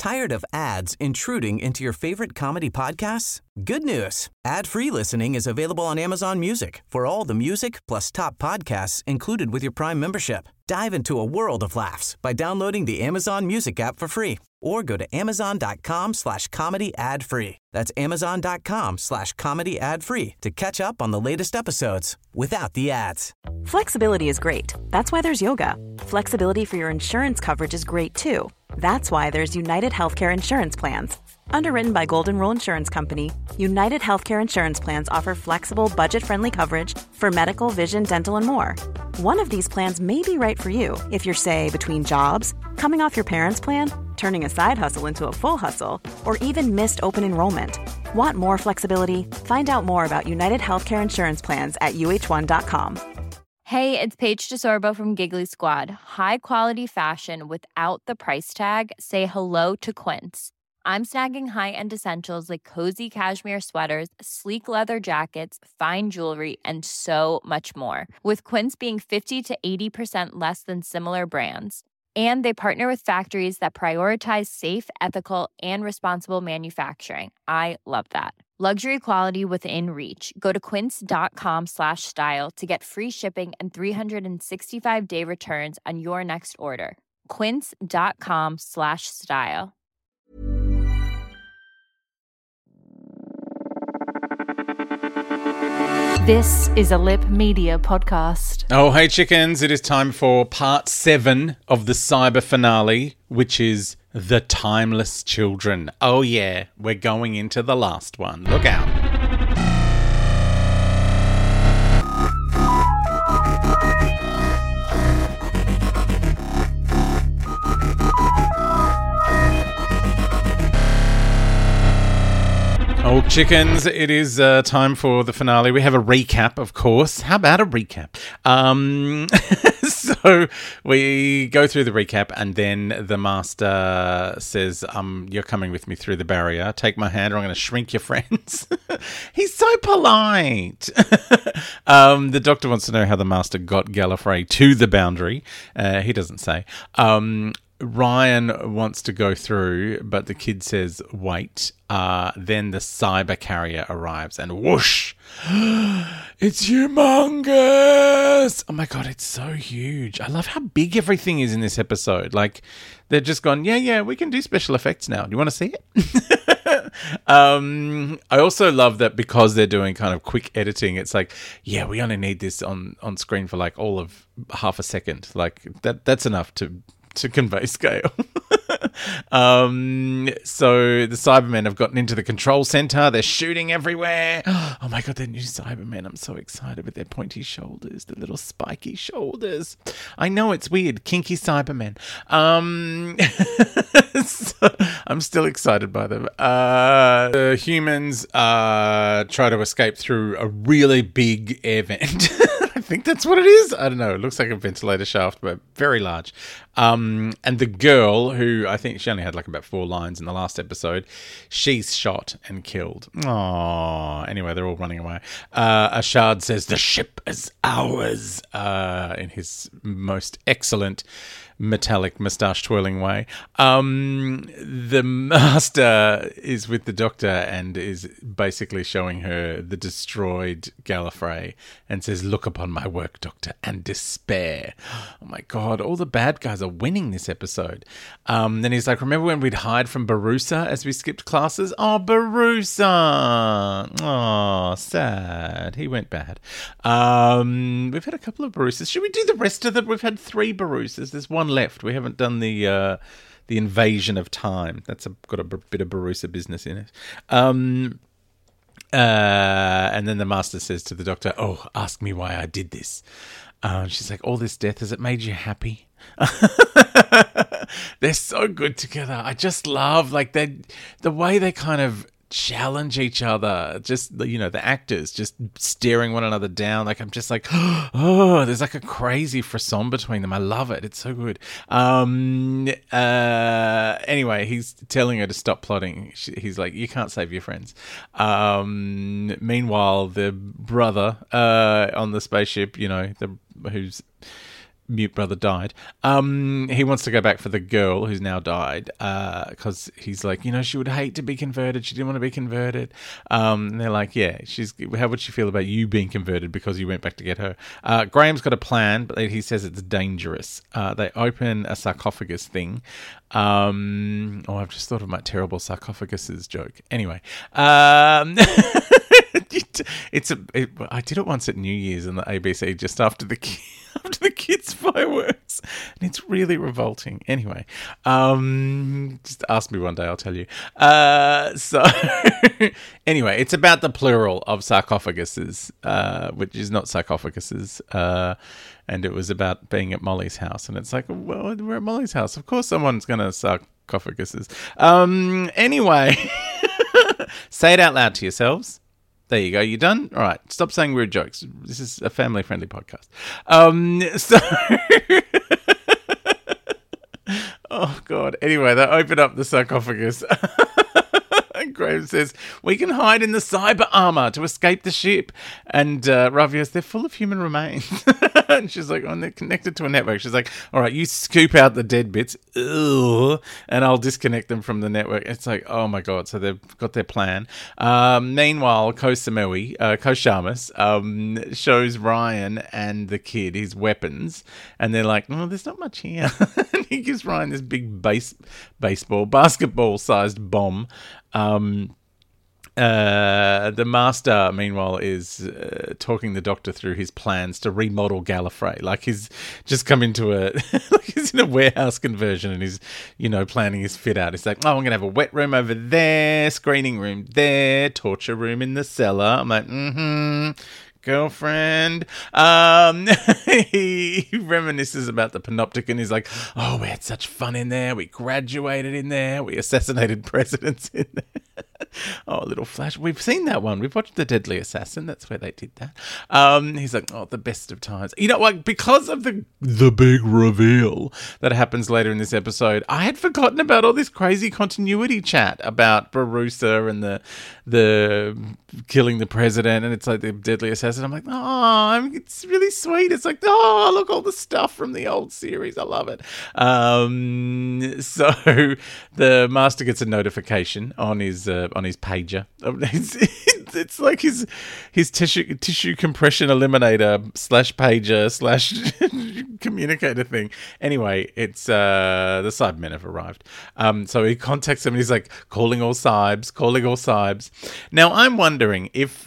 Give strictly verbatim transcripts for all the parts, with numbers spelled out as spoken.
Tired of ads intruding into your favorite comedy podcasts? Good news. Ad-free listening is available on Amazon Music for all the music plus top podcasts included with your Prime membership. Dive into a world of laughs by downloading the Amazon Music app for free or go to amazon.com slash comedy ad free. That's amazon.com slash comedy ad free to catch up on the latest episodes without the ads. Flexibility is great. That's why there's yoga. Flexibility for your insurance coverage is great too. That's why there's United Healthcare Insurance Plans. Underwritten by Golden Rule Insurance Company, United Healthcare Insurance Plans offer flexible, budget-friendly coverage for medical, vision, dental, and more. One of these plans may be right for you if you're, say, between jobs, coming off your parents' plan, turning a side hustle into a full hustle, or even missed open enrollment. Want more flexibility? Find out more about United Healthcare Insurance Plans at U H one dot com. Hey, it's Paige DeSorbo from Giggly Squad. High quality fashion without the price tag. Say hello to Quince. I'm snagging high-end essentials like cozy cashmere sweaters, sleek leather jackets, fine jewelry, and so much more. With Quince being fifty to eighty percent less than similar brands. And they partner with factories that prioritize safe, ethical, and responsible manufacturing. I love that. Luxury quality within reach. Go to quince.com slash style to get free shipping and three sixty-five day returns on your next order. Quince.com slash style. This is a Lip Media podcast. Oh, hey chickens, it is time for part seven of the cyber finale, which is The Timeless Children. Oh yeah, we're going into the last one. Look out. Oh, chickens, it is uh, time for the finale. We have a recap, of course. How about a recap? Um, so we go through the recap and then the master says, um, you're coming with me through the barrier. Take my hand or I'm going to shrink your friends. He's so polite. um, the doctor wants to know how the master got Gallifrey to the boundary. Uh, he doesn't say. Um, Ryan wants to go through, but the kid says, wait. Uh, then the cyber carrier arrives and whoosh, it's humongous. Oh my God, it's so huge. I love how big everything is in this episode. Like, they're just gone, yeah, yeah, we can do special effects now. Do you want to see it? um, I also love that because they're doing kind of quick editing, it's like, yeah, we only need this on, on screen for like all of half a second. Like, that that's enough to... to convey scale. um, so the Cybermen have gotten into the control center. They're shooting everywhere. Oh my God, they're new Cybermen. I'm so excited with their pointy shoulders, the little spiky shoulders. I know it's weird. Kinky Cybermen. Um, so I'm still excited by them. Uh, the humans uh, try to escape through a really big air vent. I think that's what it is. I don't know. It looks like a ventilator shaft, but very large. Um, and the girl, who I think she only had like about four lines in the last episode, she's shot and killed. Aww. Anyway, they're all running away. Uh, Ashard says, the ship is ours, uh, in his most excellent metallic moustache twirling way. Um, the master is with the doctor and is basically showing her the destroyed Gallifrey and says, look upon my work, doctor, and despair. Oh my God, all the bad guys are winning this episode. Um, then he's like, remember when we'd hide from Barusa as we skipped classes? Oh, Barusa. Oh, sad. He went bad. Um, we've had a couple of Barusas. Should we do the rest of them? We've had three Barusas. There's one left. We haven't done the uh, the invasion of time. That's a, got a b- bit of Barusa business in it. Um, uh, and then the master says to the doctor, oh, ask me why I did this. Uh, she's like, all this death, has it made you happy? They're so good together. I just love like they the way they kind of challenge each other. Just, you know, the actors just staring one another down. Like, I'm just like, oh, there's like a crazy frisson between them. I love it. It's so good. Um. Uh. Anyway, he's telling her to stop plotting. She, he's like, you can't save your friends. Um. Meanwhile, the brother, uh, on the spaceship, you know, the who's mute brother died. Um, he wants to go back for the girl who's now died because uh, he's like, you know, she would hate to be converted. She didn't want to be converted. Um, and they're like, yeah, she's. How would she feel about you being converted because you went back to get her? Uh, Graham's got a plan, but he says it's dangerous. Uh, they open a sarcophagus thing. Um, oh, I've just thought of my terrible sarcophaguses joke. Anyway, um, it's a. It, I did it once at New Year's in the A B C just after the after the kids' fireworks, and it's really revolting. Anyway, um, just ask me one day, I'll tell you. Uh, so anyway, it's about the plural of sarcophaguses, uh, which is not sarcophaguses. Uh, and it was about being at Molly's house, and it's like, well, we're at Molly's house. Of course, someone's gonna sarcophaguses. Um, anyway, say it out loud to yourselves. There you go. You done? All right. Stop saying weird jokes. This is a family-friendly podcast. Um, so, oh God. Anyway, they open up the sarcophagus. And Graham says, we can hide in the cyber armor to escape the ship. And uh, Ravi goes, they're full of human remains. And she's like, oh, they're connected to a network. She's like, all right, you scoop out the dead bits, ugh, and I'll disconnect them from the network. It's like, oh my God. So they've got their plan. Um, meanwhile, Ko Samui, uh, Ko Sharmas, um, shows Ryan and the kid his weapons. And they're like, oh, there's not much here. And he gives Ryan this big base, baseball, basketball-sized bomb. Um, uh, the master, meanwhile, is uh, talking the doctor through his plans to remodel Gallifrey. Like he's just come into a, like he's in a warehouse conversion and he's, you know, planning his fit out. He's like, oh, I'm going to have a wet room over there, screening room there, torture room in the cellar. I'm like, mm-hmm. Girlfriend. Um, he reminisces about the Panopticon. He's like, oh, we had such fun in there. We graduated in there. We assassinated presidents in there. Oh, a little flash. We've seen that one. We've watched The Deadly Assassin. That's where they did that. Um, he's like, oh, the best of times. You know what? Because of the the big reveal that happens later in this episode, I had forgotten about all this crazy continuity chat about Barusa and the the killing the president, and it's like the Deadly Assassin. I'm like, oh, it's really sweet. It's like, oh, look, all the stuff from the old series. I love it. Um, so the master gets a notification on his uh, on his pager. It's, it's like his his tissue tissue compression eliminator slash pager slash communicator thing. Anyway, it's uh, the Cybermen have arrived. Um, so he contacts them and he's like, calling all Cybes, calling all Cybes. Now I'm wondering if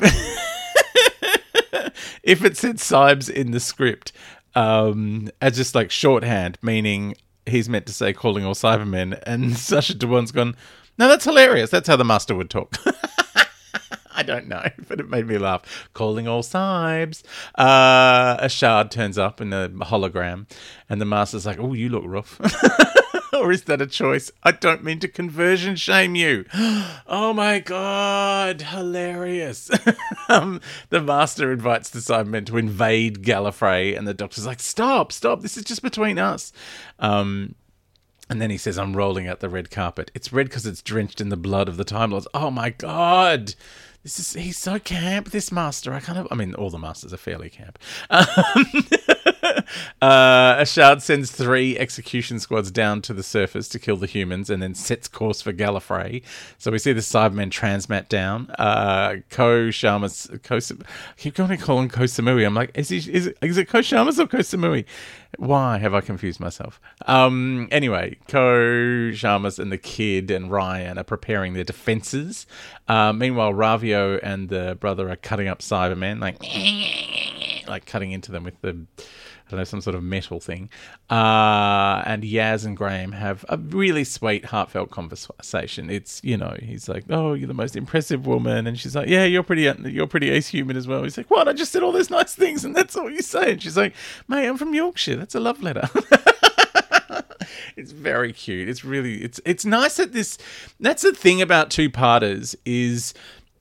if it said Cybes in the script um, as just like shorthand, meaning he's meant to say calling all Cybermen, and Sacha Dhawan's gone, no, that's hilarious. That's how the master would talk. I don't know, but it made me laugh. Calling all Cybes. Uh, a shard turns up in a hologram, and the master's like, oh, you look rough. Or is that a choice? I don't mean to conversion shame you. Oh my God, hilarious. um, the master invites the Cybermen to invade Gallifrey, and the doctor's like, stop, stop, this is just between us. Um... And then he says, I'm rolling out the red carpet. It's red because it's drenched in the blood of the Time Lords. Oh, my God. This is He's so camp, this master. I kind of, I mean, all the masters are fairly camp. Um, uh, Ashard sends three execution squads down to the surface to kill the humans and then sets course for Gallifrey. So we see the Cybermen transmat down. Uh, Ko Sharmas, Ko, I keep going to call him Ko Samui. I'm like, is, he, is, it, is it Ko Sharmas or Ko Samui? Why have I confused myself? Um, anyway, Ko Sharmas and the kid and Ryan are preparing their defenses. Uh, meanwhile, Ravio and the brother are cutting up Cybermen, like, like cutting into them with the, I don't know, some sort of metal thing. Uh, and Yaz and Graham have a really sweet, heartfelt conversation. It's, you know, he's like, oh, you're the most impressive woman. And she's like, yeah, you're pretty, you're pretty ace human as well. He's like, what? I just said all those nice things and that's all you say. And she's like, mate, I'm from Yorkshire. That's a love letter. It's very cute. It's really, it's, it's nice that this, that's the thing about two-parters is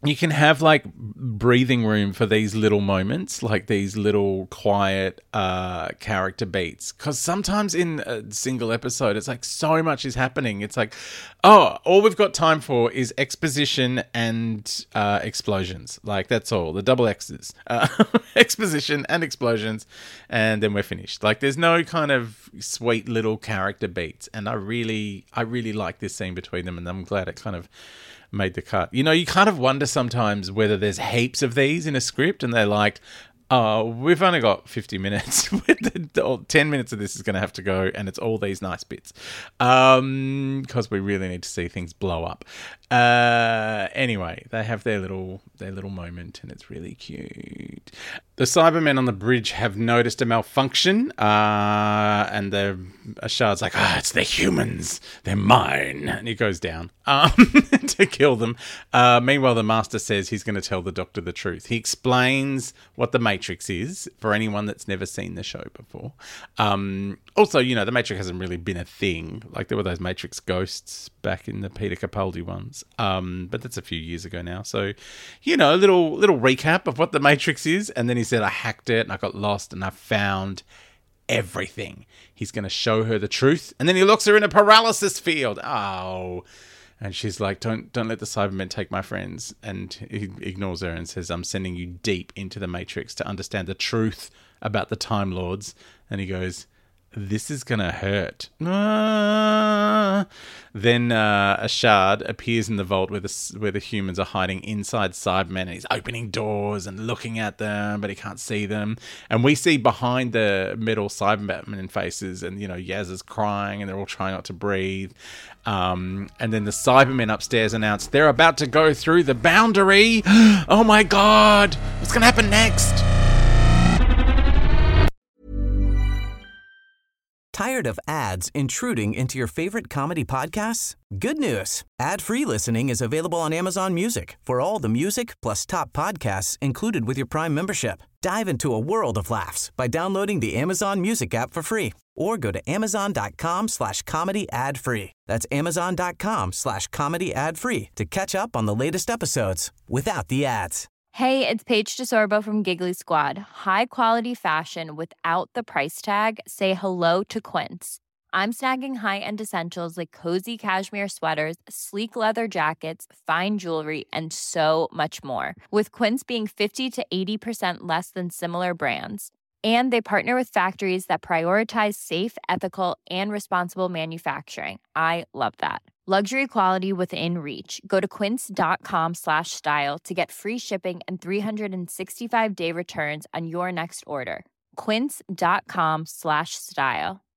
you can have like breathing room for these little moments, like these little quiet uh, character beats. Because sometimes in a single episode, it's like so much is happening. It's like, oh, all we've got time for is exposition and uh, explosions. Like that's all, the double X's. Uh, exposition and explosions, and then we're finished. Like there's no kind of sweet little character beats. And I really, I really like this scene between them, and I'm glad it kind of made the cut. You know, you kind of wonder sometimes whether there's heaps of these in a script and they're like, oh, we've only got fifty minutes. ten minutes of this is going to have to go, and it's all these nice bits. Um, because we really need to see things blow up. Uh, anyway, they have their little their little moment, and it's really cute. The Cybermen on the bridge have noticed a malfunction, uh, and they're Ashard's like, ah, it's the humans, they're mine, and he goes down um, to kill them. Uh, meanwhile, the Master says he's going to tell the Doctor the truth. He explains what the Matrix is for anyone that's never seen the show before. Um, also, you know, the Matrix hasn't really been a thing. Like there were those Matrix ghosts back in the Peter Capaldi ones, um, but that's a few years ago now. So, you know, a little little recap of what the Matrix is, and then he said, I hacked it and I got lost and I found everything. He's going to show her the truth, and then he looks her in a paralysis field. Oh, and she's like, don't don't let the Cybermen take my friends. And he ignores her and says, I'm sending you deep into the Matrix to understand the truth about the Time Lords. And he goes, this is going to hurt. Ah. Then uh, Ashard appears in the vault where the, where the humans are hiding inside Cybermen, and he's opening doors and looking at them, but he can't see them. And we see behind the metal Cybermen faces, and, you know, Yaz is crying and they're all trying not to breathe. Um, and then the Cybermen upstairs announce they're about to go through the boundary. Oh my God, what's going to happen next? Tired of ads intruding into your favorite comedy podcasts? Good news. Ad-free listening is available on Amazon Music for all the music plus top podcasts included with your Prime membership. Dive into a world of laughs by downloading the Amazon Music app for free or go to amazon.com slash comedy ad free. That's amazon.com slash comedy ad free to catch up on the latest episodes without the ads. Hey, it's Paige DeSorbo from Giggly Squad. High quality fashion without the price tag. Say hello to Quince. I'm snagging high-end essentials like cozy cashmere sweaters, sleek leather jackets, fine jewelry, and so much more. With Quince being fifty to eighty percent less than similar brands. And they partner with factories that prioritize safe, ethical, and responsible manufacturing. I love that. Luxury quality within reach. Go to quince.com slash style to get free shipping and three sixty-five day returns on your next order. Quince.com slash style.